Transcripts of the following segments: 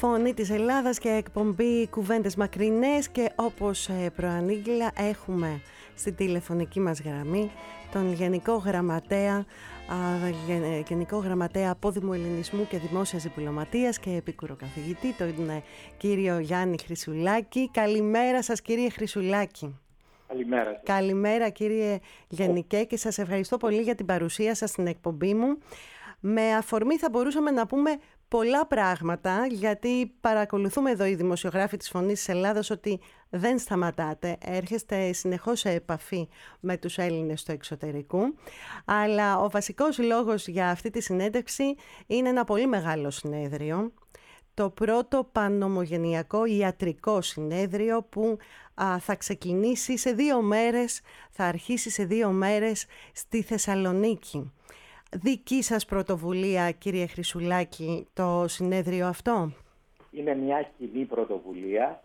Φωνή της Ελλάδας και εκπομπή Κουβέντες Μακρινές, και όπως προανήγγειλα έχουμε στην τηλεφωνική μας γραμμή τον Γενικό Γραμματέα Απόδημου Ελληνισμού και Δημόσιας Διπλωματίας και επίκουρο καθηγητή, τον κύριο Γιάννη Χρυσουλάκη. Καλημέρα σας, κύριε Χρυσουλάκη. Καλημέρα. Καλημέρα, κύριε Γενικέ, και σας ευχαριστώ πολύ για την παρουσία σας στην εκπομπή μου. Με αφορμή θα μπορούσαμε να πούμε πολλά πράγματα, γιατί παρακολουθούμε εδώ οι δημοσιογράφοι της Φωνής της Ελλάδας ότι δεν σταματάτε, έρχεστε συνεχώς σε επαφή με τους Έλληνες στο εξωτερικό, αλλά ο βασικός λόγος για αυτή τη συνέντευξη είναι ένα πολύ μεγάλο συνέδριο, το πρώτο πανομογενειακό ιατρικό συνέδριο που θα ξεκινήσει σε 2 μέρες, θα αρχίσει σε 2 μέρες στη Θεσσαλονίκη. Δική σας πρωτοβουλία, κύριε Χρυσουλάκη, το συνέδριο αυτό? Είναι μια κοινή πρωτοβουλία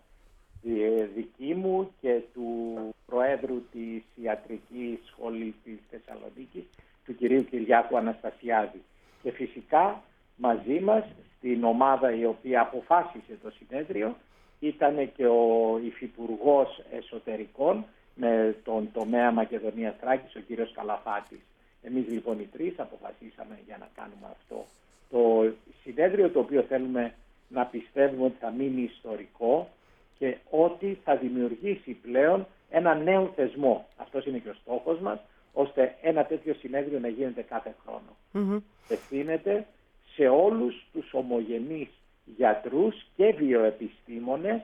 δική μου και του Προέδρου της Ιατρικής Σχολής της Θεσσαλονίκης, του κυρίου Κυριάκου Αναστασιάδη. Και φυσικά μαζί μας στην ομάδα η οποία αποφάσισε το συνέδριο ήταν και ο Υφυπουργός Εσωτερικών με τον τομέα Μακεδονίας Θράκης, ο κύριος Καλαφάτης. Εμείς λοιπόν οι 3 αποφασίσαμε για να κάνουμε αυτό το συνέδριο, το οποίο θέλουμε να πιστεύουμε ότι θα μείνει ιστορικό και ότι θα δημιουργήσει πλέον ένα νέο θεσμό. Αυτός είναι και ο στόχος μας, ώστε ένα τέτοιο συνέδριο να γίνεται κάθε χρόνο. Ευθύνεται σε όλους τους ομογενείς γιατρούς και βιοεπιστήμονες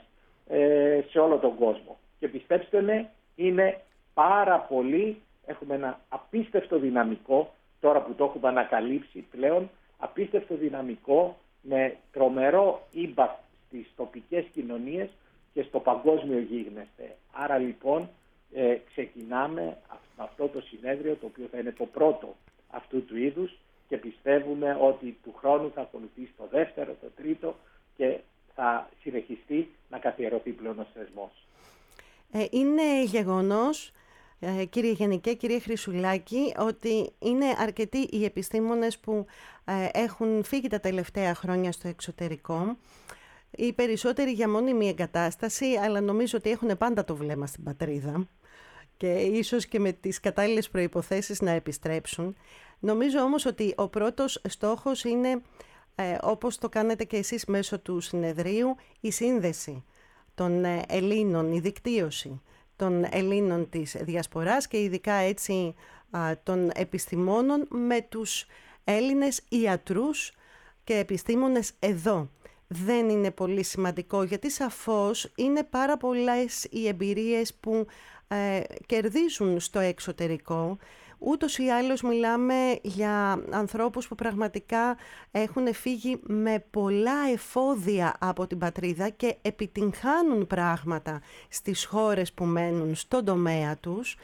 σε όλο τον κόσμο. Και πιστέψτε με, είναι πάρα πολύ. Έχουμε ένα απίστευτο δυναμικό, τώρα που το έχουμε ανακαλύψει πλέον, απίστευτο δυναμικό με τρομερό impact στις τοπικές κοινωνίες και στο παγκόσμιο γίγνεσθε. Άρα λοιπόν ξεκινάμε αυτό το συνέδριο, το οποίο θα είναι το πρώτο αυτού του είδους, και πιστεύουμε ότι του χρόνου θα ακολουθήσει το δεύτερο, το τρίτο και θα συνεχιστεί να καθιερωθεί πλέον ο θεσμός. Είναι γεγονός, κύριε Γενικέ, κύριε Χρυσουλάκη, ότι είναι αρκετοί οι επιστήμονες που έχουν φύγει τα τελευταία χρόνια στο εξωτερικό. Οι περισσότεροι για μόνιμη εγκατάσταση, αλλά νομίζω ότι έχουν πάντα το βλέμμα στην πατρίδα και ίσως και με τις κατάλληλες προϋποθέσεις να επιστρέψουν. Νομίζω όμως ότι ο πρώτος στόχος είναι, όπως το κάνετε και εσείς μέσω του συνεδρίου, η σύνδεση των Ελλήνων, η δικτύωση των Ελλήνων της Διασποράς και ειδικά έτσι των επιστημόνων με τους Έλληνες ιατρούς και επιστήμονες εδώ. Δεν είναι πολύ σημαντικό, γιατί σαφώς είναι πάρα πολλές οι εμπειρίες που κερδίζουν στο εξωτερικό. Ούτως ή άλλως μιλάμε για ανθρώπους που πραγματικά έχουν φύγει με πολλά εφόδια από την πατρίδα και επιτυγχάνουν πράγματα στις χώρες που μένουν στον τομέα τους.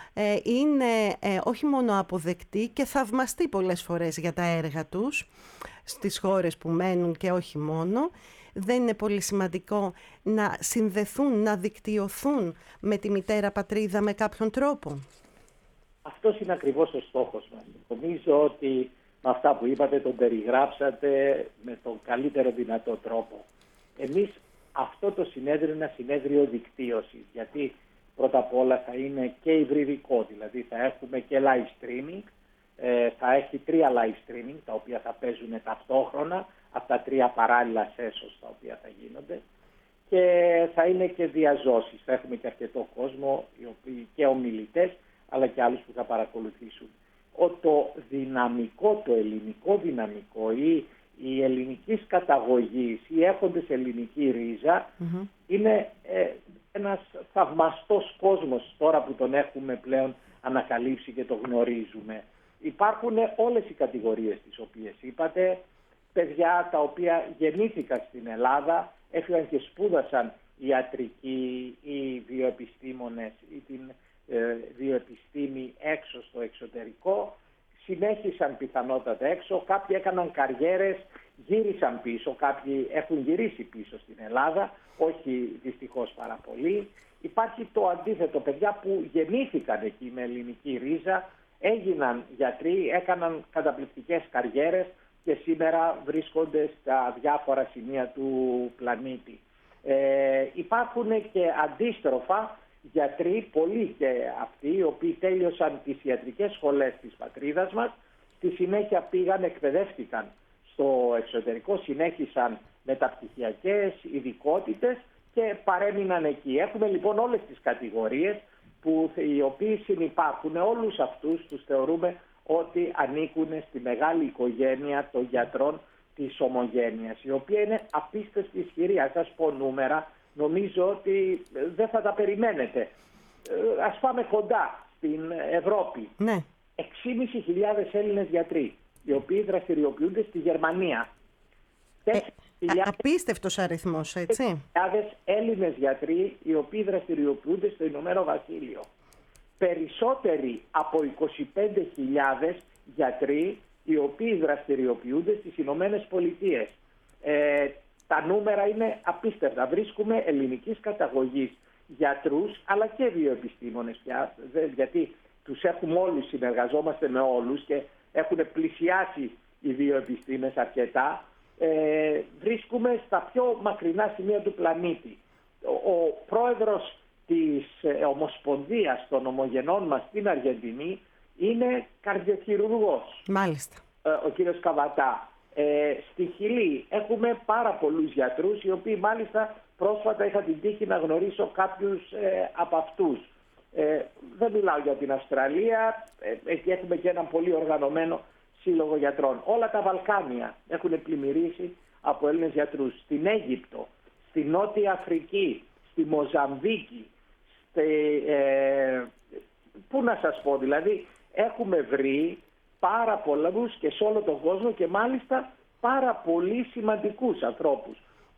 Είναι όχι μόνο αποδεκτοί και θαυμαστοί πολλές φορές για τα έργα τους στις χώρες που μένουν και όχι μόνο. Δεν είναι πολύ σημαντικό να συνδεθούν, να δικτυωθούν με τη μητέρα πατρίδα με κάποιον τρόπο? Αυτός είναι ακριβώς ο στόχος μας. Νομίζω ότι με αυτά που είπατε τον περιγράψατε με τον καλύτερο δυνατό τρόπο. Εμείς αυτό το συνέδριο είναι ένα συνέδριο δικτύωσης, γιατί πρώτα απ' όλα θα είναι και υβριδικό, δηλαδή θα έχουμε και live streaming, θα έχει 3 live streaming τα οποία θα παίζουν ταυτόχρονα από τα 3 παράλληλα sessions τα οποία θα γίνονται, και θα είναι και διαζώσεις. Θα έχουμε και αρκετό κόσμο, οι οποίοι και ομιλητές, αλλά και άλλους που θα παρακολουθήσουν. Το δυναμικό, το ελληνικό δυναμικό ή η ελληνικής καταγωγής ή έχοντες ελληνική ρίζα είναι ένας θαυμαστός κόσμος τώρα που τον έχουμε πλέον ανακαλύψει και το γνωρίζουμε. Υπάρχουν όλες οι κατηγορίες τις οποίες είπατε, παιδιά τα οποία γεννήθηκαν στην Ελλάδα, έφυγαν και σπούδασαν ιατρική ή βιοεπιστήμονες ή την βιοεπιστήμη έξω στο εξωτερικό, συνέχισαν πιθανότατα έξω, κάποιοι έκαναν καριέρες, γύρισαν πίσω, κάποιοι έχουν γυρίσει πίσω στην Ελλάδα, όχι δυστυχώς πάρα πολύ. Υπάρχει το αντίθετο, παιδιά που γεννήθηκαν εκεί με ελληνική ρίζα, έγιναν γιατροί, έκαναν καταπληκτικές καριέρες, και σήμερα βρίσκονται στα διάφορα σημεία του πλανήτη. Υπάρχουν και αντίστροφα γιατροί, πολλοί και αυτοί, οι οποίοι τέλειωσαν τις ιατρικές σχολές της πατρίδας μας, στη συνέχεια πήγαν, εκπαιδεύτηκαν στο εξωτερικό, συνέχισαν μεταπτυχιακές ειδικότητες και παρέμειναν εκεί. Έχουμε λοιπόν όλες τις κατηγορίες οι οποίοι συνυπάρχουν. Όλους αυτούς τους θεωρούμε ότι ανήκουν στη μεγάλη οικογένεια των γιατρών της ομογένειας, η οποία είναι απίστευτη ισχυρή. Ας σας πω νούμερα, νομίζω ότι δεν θα τα περιμένετε. Ας πάμε κοντά στην Ευρώπη. Ναι. 6.500 Έλληνες γιατροί, οι οποίοι δραστηριοποιούνται στη Γερμανία. Απίστευτος αριθμός, έτσι. 4.000 Έλληνες γιατροί, οι οποίοι δραστηριοποιούνται στο Ηνωμένο Βασίλειο. Περισσότεροι από 25.000 γιατροί, οι οποίοι δραστηριοποιούνται στις Ηνωμένες Πολιτείες. Τα νούμερα είναι απίστευτα. Βρίσκουμε ελληνικής καταγωγής γιατρούς, αλλά και βιοεπιστήμονες πια, γιατί τους έχουμε όλους, συνεργαζόμαστε με όλους και έχουν πλησιάσει οι βιοεπιστήμες αρκετά. Βρίσκουμε στα πιο μακρινά σημεία του πλανήτη. Ο πρόεδρος της Ομοσπονδίας των Ομογενών μας στην Αργεντινή είναι καρδιοχειρουργός. Μάλιστα. Ο κύριος Καβατά. Στη Χιλή έχουμε πάρα πολλούς γιατρούς, οι οποίοι μάλιστα πρόσφατα είχα την τύχη να γνωρίσω κάποιους από αυτούς. Δεν μιλάω για την Αυστραλία, εκεί έχουμε και έναν πολύ οργανωμένο σύλλογο γιατρών. Όλα τα Βαλκάνια έχουν πλημμυρίσει από Έλληνες γιατρούς. Στην Αίγυπτο, στη Νότια Αφρική, στη Μοζαμβίκη, πού να σας πω, δηλαδή έχουμε βρει πάρα πολλούς και σε όλο τον κόσμο και μάλιστα πάρα πολύ σημαντικούς ανθρώπους.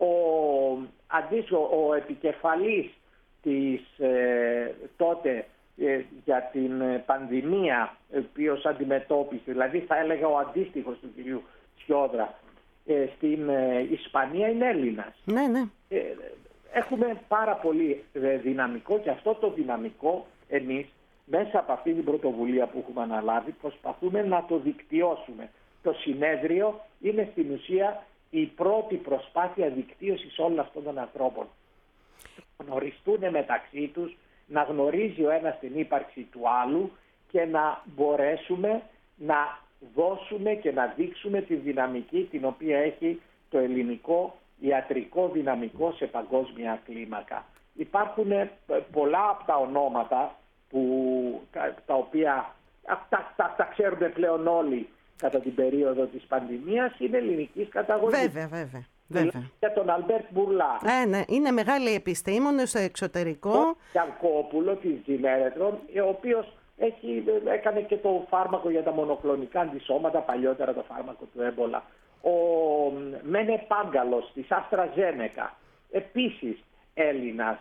Ο επικεφαλής της τότε για την πανδημία, ο οποίος αντιμετώπισε, δηλαδή θα έλεγα ο αντίστοιχος του κυρίου Σιόδρα, στην Ισπανία είναι Έλληνας. Ναι, ναι. Έχουμε πάρα πολύ δυναμικό και αυτό το δυναμικό εμείς μέσα από αυτή την πρωτοβουλία που έχουμε αναλάβει προσπαθούμε να το δικτυώσουμε. Το συνέδριο είναι στην ουσία η πρώτη προσπάθεια δικτύωσης όλων αυτών των ανθρώπων. Να γνωριστούν μεταξύ τους, να γνωρίζει ο ένας την ύπαρξη του άλλου και να μπορέσουμε να δώσουμε και να δείξουμε τη δυναμική την οποία έχει το ελληνικό ιατρικό δυναμικό σε παγκόσμια κλίμακα. Υπάρχουν πολλά από τα ονόματα τα οποία τα ξέρουμε πλέον όλοι κατά την περίοδο της πανδημίας, είναι ελληνικής καταγωγής. Βέβαια. Για τον Αλμπέρτ Μπουρλά. Ναι, είναι μεγάλη επιστήμονες στο εξωτερικό. Ο Γιανκόπουλο της Τζινέρετρον, ο οποίος έκανε και το φάρμακο για τα μονοκλονικά αντισώματα, παλιότερα το φάρμακο του έμπολα. Ο Μένε Πάγκαλος της Αστραζένεκα, επίσης Έλληνας.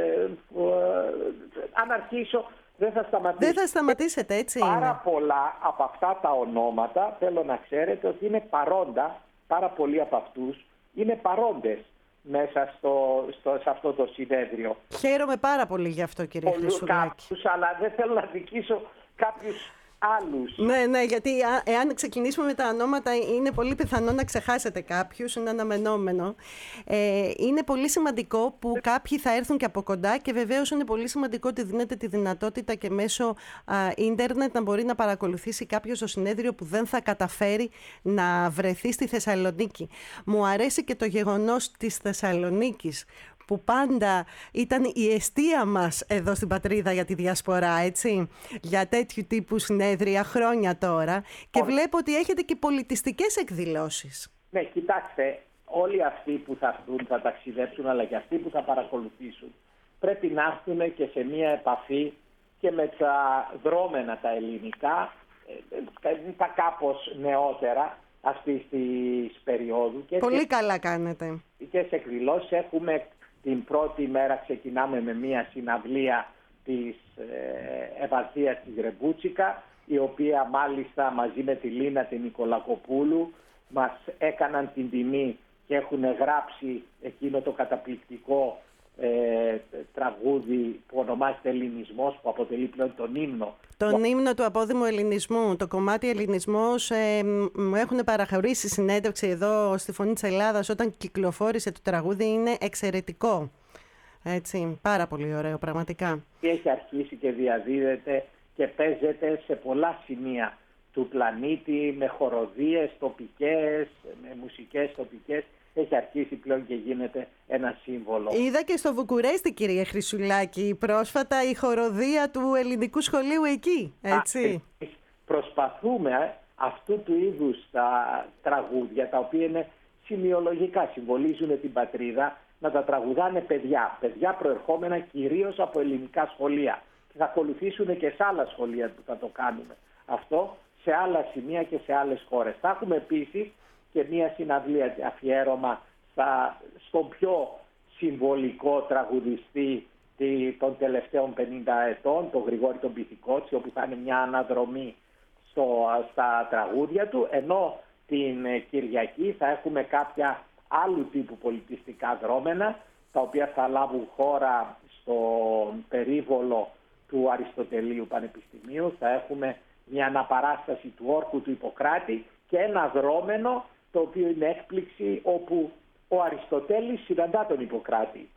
Αν αρχίσω δεν θα σταματήσω. Δεν θα σταματήσετε, έτσι είναι. Πάρα πολλά από αυτά τα ονόματα θέλω να ξέρετε ότι είναι παρόντα, πάρα πολλοί από αυτούς είναι παρόντες μέσα σε αυτό το συνέδριο. Χαίρομαι πάρα πολύ γι' αυτό, κύριε Χρυσουλάκη. Αλλά δεν θέλω να δικήσω κάποιους άλλους. Ναι, γιατί εάν ξεκινήσουμε με τα ονόματα είναι πολύ πιθανό να ξεχάσετε κάποιους, είναι αναμενόμενο. Είναι πολύ σημαντικό που κάποιοι θα έρθουν και από κοντά και βεβαίως είναι πολύ σημαντικό ότι δίνεται τη δυνατότητα και μέσω ίντερνετ να μπορεί να παρακολουθήσει κάποιος το συνέδριο που δεν θα καταφέρει να βρεθεί στη Θεσσαλονίκη. Μου αρέσει και το γεγονός της Θεσσαλονίκης, που πάντα ήταν η εστία μας εδώ στην πατρίδα για τη διασπορά, έτσι, για τέτοιου τύπου συνέδρια χρόνια τώρα, και βλέπω ότι έχετε και πολιτιστικές εκδηλώσεις. Ναι, κοιτάξτε, όλοι αυτοί που θα έρθουν, θα ταξιδέψουν, αλλά και αυτοί που θα παρακολουθήσουν, πρέπει να έρθουν και σε μία επαφή και με τα δρόμενα τα ελληνικά, τα κάπως νεότερα αυτής της περίοδου. Πολύ καλά κάνετε. Και σε εκδηλώσεις έχουμε. Την πρώτη μέρα ξεκινάμε με μια συναυλία της επαρχίας της Ρεμπούτσικα, η οποία μάλιστα μαζί με τη Λίνα την Νικολακοπούλου μας έκαναν την τιμή και έχουν γράψει εκείνο το καταπληκτικό τραγούδι που ονομάζεται Ελληνισμός, που αποτελεί πλέον τον ύμνο. Τον ύμνο του απόδημου ελληνισμού, το κομμάτι Ελληνισμός, μου έχουν παραχωρήσει συνέντευξη εδώ στη Φωνή της Ελλάδας όταν κυκλοφόρησε το τραγούδι, είναι εξαιρετικό. Έτσι, πάρα πολύ ωραίο πραγματικά. Και έχει αρχίσει και διαδίδεται και παίζεται σε πολλά σημεία του πλανήτη, με χοροδίες τοπικές, με μουσικές τοπικές. Έχει αρχίσει πλέον και γίνεται ένα σύμβολο. Είδα και στο Βουκουρέστι, κύριε Χρυσουλάκη, πρόσφατα η χοροδία του ελληνικού σχολείου εκεί, έτσι. Προσπαθούμε αυτού του είδους τα τραγούδια, τα οποία είναι σημειολογικά, συμβολίζουν την πατρίδα, να τα τραγουδάνε παιδιά προερχόμενα κυρίως από ελληνικά σχολεία. Και θα ακολουθήσουν και σε άλλα σχολεία που θα το κάνουμε αυτό, σε άλλα σημεία και σε άλλες χώρες. Θα έχουμε επίσης και μία συναυλία αφιέρωμα στον πιο συμβολικό τραγουδιστή των τελευταίων 50 ετών, τον Γρηγόρη τον Πυθικότσι, όπου θα είναι μια αναδρομή στα τραγούδια του, ενώ την Κυριακή θα έχουμε κάποια άλλου τύπου πολιτιστικά δρόμενα, τα οποία θα λάβουν χώρα στον περίβολο του Αριστοτελείου Πανεπιστημίου. Θα έχουμε μια αναπαράσταση του όρκου του Ιπποκράτη και ένα δρόμενο, το οποίο είναι έκπληξη, όπου ο Αριστοτέλης συναντά τον Ιπποκράτη.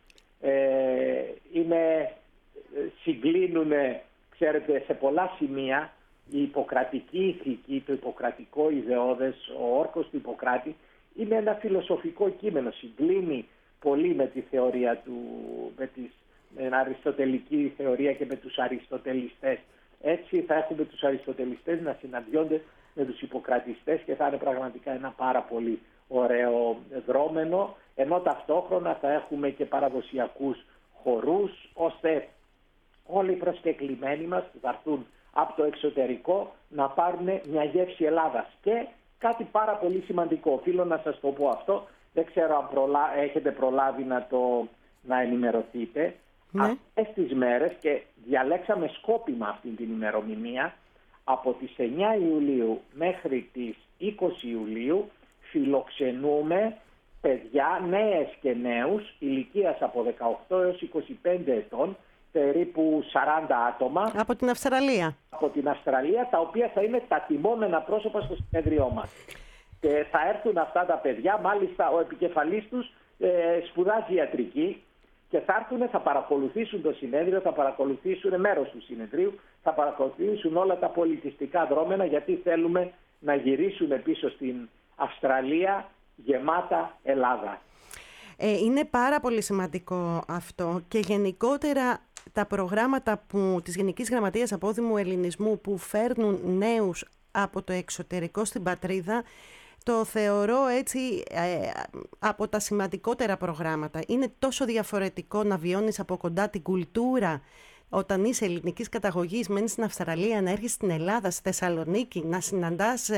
Συγκλίνουν, ξέρετε, σε πολλά σημεία η ιπποκρατική ηθική, το ιπποκρατικό ιδεώδες, ο όρκος του Ιπποκράτη είναι ένα φιλοσοφικό κείμενο. Συγκλίνει πολύ με τη θεωρία με την αριστοτελική θεωρία και με τους αριστοτελιστές. Έτσι θα έχουμε τους αριστοτελιστές να συναντιόνται με τους ιπποκρατιστές και θα είναι πραγματικά ένα πάρα πολύ ωραίο δρόμενο, ενώ ταυτόχρονα θα έχουμε και παραδοσιακούς χορούς, ώστε όλοι οι προσκεκλημένοι μας που θα έρθουν από το εξωτερικό να πάρουν μια γεύση Ελλάδας. Και κάτι πάρα πολύ σημαντικό, οφείλω να σας το πω αυτό, δεν ξέρω αν έχετε προλάβει να ενημερωθείτε. Ναι. Αυτές τις μέρες, και διαλέξαμε σκόπιμα αυτή την ημερομηνία, από τις 9 Ιουλίου μέχρι τις 20 Ιουλίου φιλοξενούμε παιδιά, νέες και νέους, ηλικίας από 18 έως 25 ετών, περίπου 40 άτομα. Από την Αυστραλία. Από την Αυστραλία, τα οποία θα είναι τα τιμόμενα πρόσωπα στο συνέδριό μας. Και θα έρθουν αυτά τα παιδιά, μάλιστα ο επικεφαλής τους σπουδάζει ιατρική, και θα έρθουν, θα παρακολουθήσουν το συνέδριο, θα παρακολουθήσουν μέρος του συνεδρίου, θα παρακολουθήσουν όλα τα πολιτιστικά δρόμενα, γιατί θέλουμε να γυρίσουμε πίσω στην Αυστραλία γεμάτα Ελλάδα. Είναι πάρα πολύ σημαντικό αυτό, και γενικότερα τα προγράμματα της Γενικής Γραμματείας Απόδημου Ελληνισμού που φέρνουν νέους από το εξωτερικό στην πατρίδα, το θεωρώ έτσι από τα σημαντικότερα προγράμματα. Είναι τόσο διαφορετικό να βιώνεις από κοντά την κουλτούρα όταν είσαι ελληνικής καταγωγής, μένεις στην Αυστραλία, να έρχεσαι στην Ελλάδα, στη Θεσσαλονίκη, να συναντάς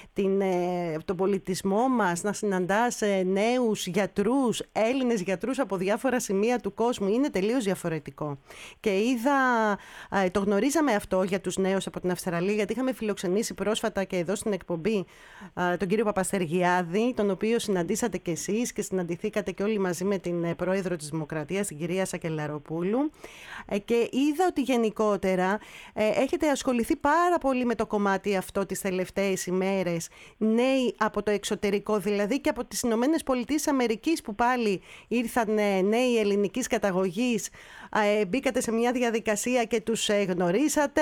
τον πολιτισμό μας, να συναντάς νέους γιατρούς, Έλληνες γιατρούς από διάφορα σημεία του κόσμου. Είναι τελείως διαφορετικό. Και το γνωρίζαμε αυτό για τους νέους από την Αυστραλία, γιατί είχαμε φιλοξενήσει πρόσφατα και εδώ στην εκπομπή τον κύριο Παπαστεργιάδη, τον οποίο συναντήσατε κι εσείς και συναντηθήκατε και όλοι μαζί με την πρόεδρο της Δημοκρατίας, την κυρία Σακελαροπούλου. Και είδα ότι γενικότερα έχετε ασχοληθεί πάρα πολύ με το κομμάτι αυτό τις τελευταίες ημέρες. Νέοι από το εξωτερικό, δηλαδή και από τις Ηνωμένες Πολιτείες Αμερικής, που πάλι ήρθαν νέοι ελληνικής καταγωγής. Μπήκατε σε μια διαδικασία και τους γνωρίσατε.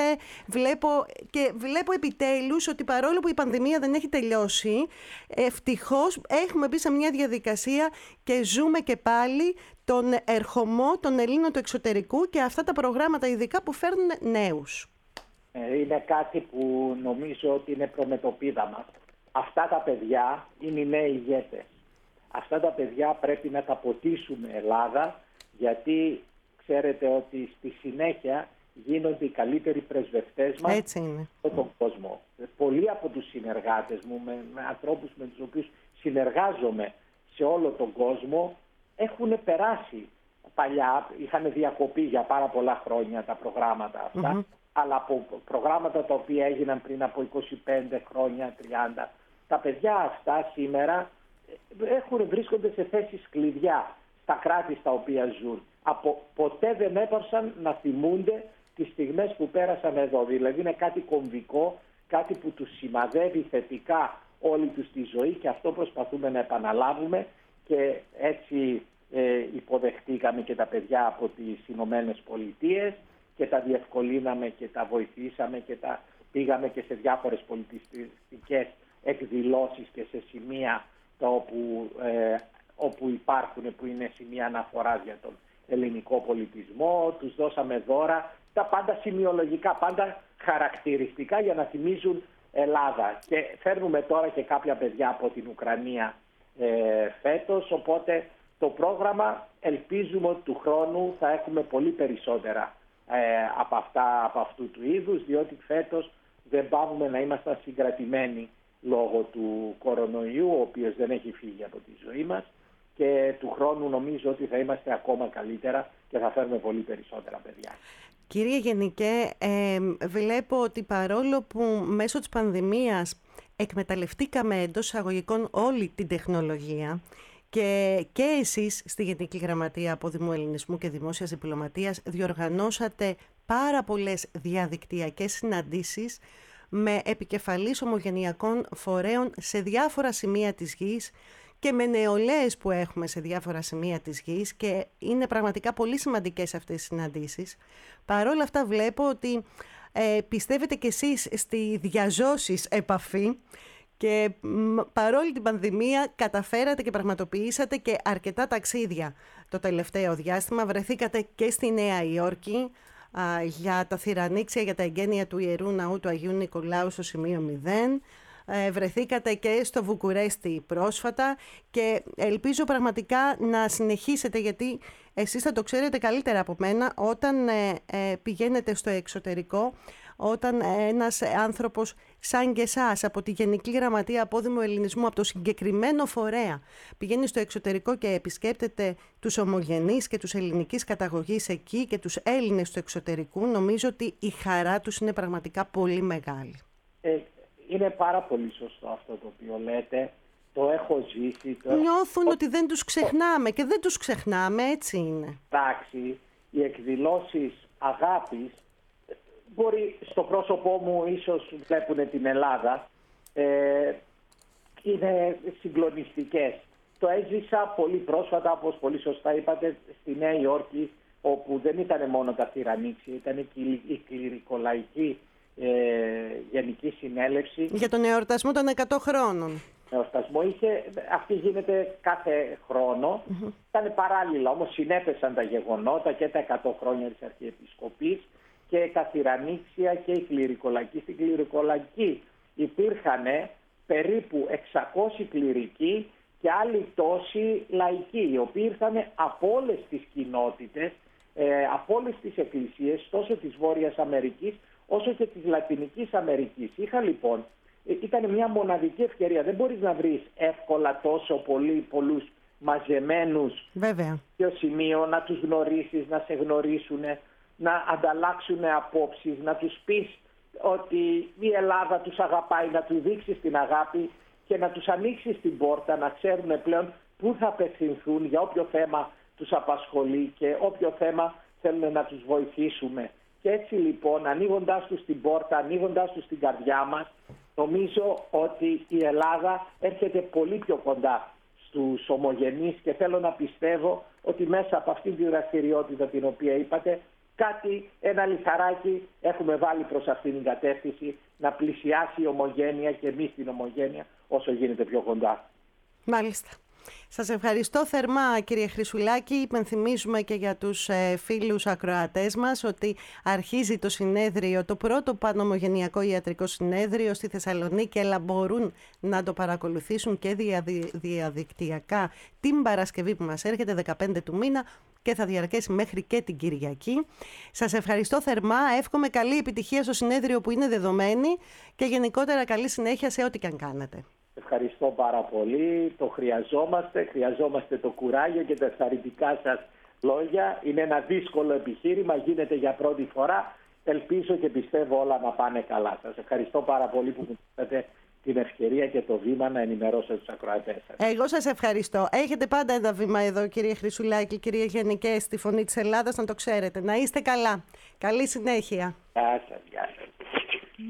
Βλέπω επιτέλους ότι παρόλο που η πανδημία δεν έχει τελειώσει, ευτυχώς έχουμε μπει σε μια διαδικασία και ζούμε και πάλι τον ερχομό των Ελλήνων του εξωτερικού και αυτά τα προγράμματα ειδικά που φέρνουν νέους. Είναι κάτι που νομίζω ότι είναι προμετωπίδα μας. Αυτά τα παιδιά είναι οι νέοι ηγέτες. Αυτά τα παιδιά πρέπει να τα ποτίσουμε Ελλάδα, γιατί ξέρετε ότι στη συνέχεια γίνονται οι καλύτεροι πρεσβευτές μας στον κόσμο. Πολλοί από τους συνεργάτες μου, με ανθρώπους με τους οποίους συνεργάζομαι σε όλο τον κόσμο, έχουν περάσει. Παλιά είχαν διακοπεί για πάρα πολλά χρόνια τα προγράμματα αυτά, αλλά από προγράμματα τα οποία έγιναν πριν από 25 χρόνια, 30, τα παιδιά αυτά σήμερα βρίσκονται σε θέσεις κλειδιά στα κράτη στα οποία ζουν. Ποτέ δεν έπαρσαν να θυμούνται τις στιγμές που πέρασαν εδώ. Δηλαδή είναι κάτι κομβικό, κάτι που τους σημαδεύει θετικά όλη τους τη ζωή, και αυτό προσπαθούμε να επαναλάβουμε, και έτσι υποδεχτήκαμε και τα παιδιά από τις Ηνωμένες Πολιτείες και τα διευκολύναμε και τα βοηθήσαμε και τα πήγαμε και σε διάφορες πολιτιστικές εκδηλώσεις και σε σημεία όπου υπάρχουν, που είναι σημεία αναφοράς για τον ελληνικό πολιτισμό. Τους δώσαμε δώρα, τα πάντα σημειολογικά, πάντα χαρακτηριστικά για να θυμίζουν Ελλάδα. Και φέρνουμε τώρα και κάποια παιδιά από την Ουκρανία φέτος, οπότε το πρόγραμμα ελπίζουμε ότι του χρόνου θα έχουμε πολύ περισσότερα από αυτού του είδους, διότι φέτος δεν πάβουμε να είμαστε συγκρατημένοι λόγω του κορονοϊού, ο οποίος δεν έχει φύγει από τη ζωή μας, και του χρόνου νομίζω ότι θα είμαστε ακόμα καλύτερα και θα φέρουμε πολύ περισσότερα παιδιά. Κύριε Γενικέ, βλέπω ότι παρόλο που μέσω της πανδημίας εκμεταλλευτήκαμε εντός εισαγωγικών όλη την τεχνολογία, και εσείς στη Γενική Γραμματεία Απόδημου Ελληνισμού και Δημόσιας Διπλωματίας διοργανώσατε πάρα πολλές διαδικτυακές συναντήσεις με επικεφαλής ομογενειακών φορέων σε διάφορα σημεία της γης και με νεολαίες που έχουμε σε διάφορα σημεία της γης, και είναι πραγματικά πολύ σημαντικές αυτές οι συναντήσεις. Παρόλα αυτά βλέπω ότι πιστεύετε κι εσείς στη διαζώσης επαφή, και παρόλη την πανδημία καταφέρατε και πραγματοποιήσατε και αρκετά ταξίδια το τελευταίο διάστημα. Βρεθήκατε και στη Νέα Υόρκη για τα θυρανίξια, για τα εγγένεια του Ιερού Ναού του Αγίου Νικολάου στο σημείο 0. Βρεθήκατε και στο Βουκουρέστι πρόσφατα, και ελπίζω πραγματικά να συνεχίσετε, γιατί εσείς θα το ξέρετε καλύτερα από μένα, όταν πηγαίνετε στο εξωτερικό, όταν ένας άνθρωπος σαν και εσάς από τη Γενική Γραμματεία Απόδημου Ελληνισμού, από το συγκεκριμένο φορέα, πηγαίνει στο εξωτερικό και επισκέπτεται τους ομογενείς και τους ελληνικής καταγωγής εκεί και τους Έλληνες του εξωτερικού, νομίζω ότι η χαρά τους είναι πραγματικά πολύ μεγάλη. Είναι πάρα πολύ σωστό αυτό το οποίο λέτε. Το έχω ζήσει. Νιώθουν ότι δεν τους ξεχνάμε, και δεν τους ξεχνάμε, έτσι είναι. Εντάξει, οι εκδηλώσεις αγάπης, μπορεί στο πρόσωπό μου ίσως βλέπουν την Ελλάδα, είναι συγκλονιστικές. Το έζησα πολύ πρόσφατα, όπως πολύ σωστά είπατε, στη Νέα Υόρκη, όπου δεν ήταν μόνο τα θυρανίξια, ήταν και η κληρικολαϊκή Γενική Συνέλευση. Για τον εορτασμό των 100 χρόνων. Εορτασμό αυτή γίνεται κάθε χρόνο. Ήταν παράλληλα, όμως συνέπεσαν τα γεγονότα και τα 100 χρόνια της Αρχιεπισκοπής και τα θυρανίξια και η κληρικολαϊκή. Στην κληρικολαϊκή υπήρχαν περίπου 600 κληρικοί και άλλοι τόσοι λαϊκοί, οι οποίοι ήρθαν από όλες τις κοινότητες, από όλες τις εκκλησίες, τόσο της Βόρειας Αμερικής όσο και της Λατινικής Αμερικής. Ήταν μια μοναδική ευκαιρία. Δεν μπορείς να βρεις εύκολα τόσο πολλούς μαζεμένους στο σημείο, να τους γνωρίσεις, να σε γνωρίσουν, να ανταλλάξουν απόψεις, να τους πεις ότι η Ελλάδα τους αγαπάει, να τους δείξεις την αγάπη και να τους ανοίξεις την πόρτα, να ξέρουν πλέον πού θα απευθυνθούν για όποιο θέμα τους απασχολεί και όποιο θέμα θέλουν να τους βοηθήσουμε. Και έτσι λοιπόν, ανοίγοντάς τους την πόρτα, ανοίγοντάς τους την καρδιά μας, νομίζω ότι η Ελλάδα έρχεται πολύ πιο κοντά στους ομογενείς, και θέλω να πιστεύω ότι μέσα από αυτή τη δραστηριότητα την οποία είπατε, ένα λιθαράκι έχουμε βάλει προς αυτήν την κατεύθυνση, να πλησιάσει η ομογένεια και εμείς την ομογένεια όσο γίνεται πιο κοντά. Μάλιστα. Σας ευχαριστώ θερμά, κύριε Χρυσουλάκη. Υπενθυμίζουμε και για τους φίλους ακροατές μας ότι αρχίζει το συνέδριο, το πρώτο πανομογενειακό ιατρικό συνέδριο στη Θεσσαλονίκη, αλλά μπορούν να το παρακολουθήσουν και διαδικτυακά την Παρασκευή που μας έρχεται, 15 του μήνα, και θα διαρκέσει μέχρι και την Κυριακή. Σας ευχαριστώ θερμά. Εύχομαι καλή επιτυχία στο συνέδριο που είναι δεδομένη και γενικότερα καλή συνέχεια σε ό,τι και αν κάνετε. Ευχαριστώ πάρα πολύ. Το χρειαζόμαστε το κουράγιο και τα ευχαριστικά σας λόγια. Είναι ένα δύσκολο επιχείρημα, γίνεται για πρώτη φορά. Ελπίζω και πιστεύω όλα να πάνε καλά. Σας ευχαριστώ πάρα πολύ που μου δώσατε την ευκαιρία και το βήμα να ενημερώσω τους ακροατές σας. Εγώ σας ευχαριστώ. Έχετε πάντα ένα βήμα εδώ, κύριε Χρυσουλάκη, κύριε Γενικέ, στη Φωνή της Ελλάδας, να το ξέρετε. Να είστε καλά. Καλή συνέχεια. Γεια σας.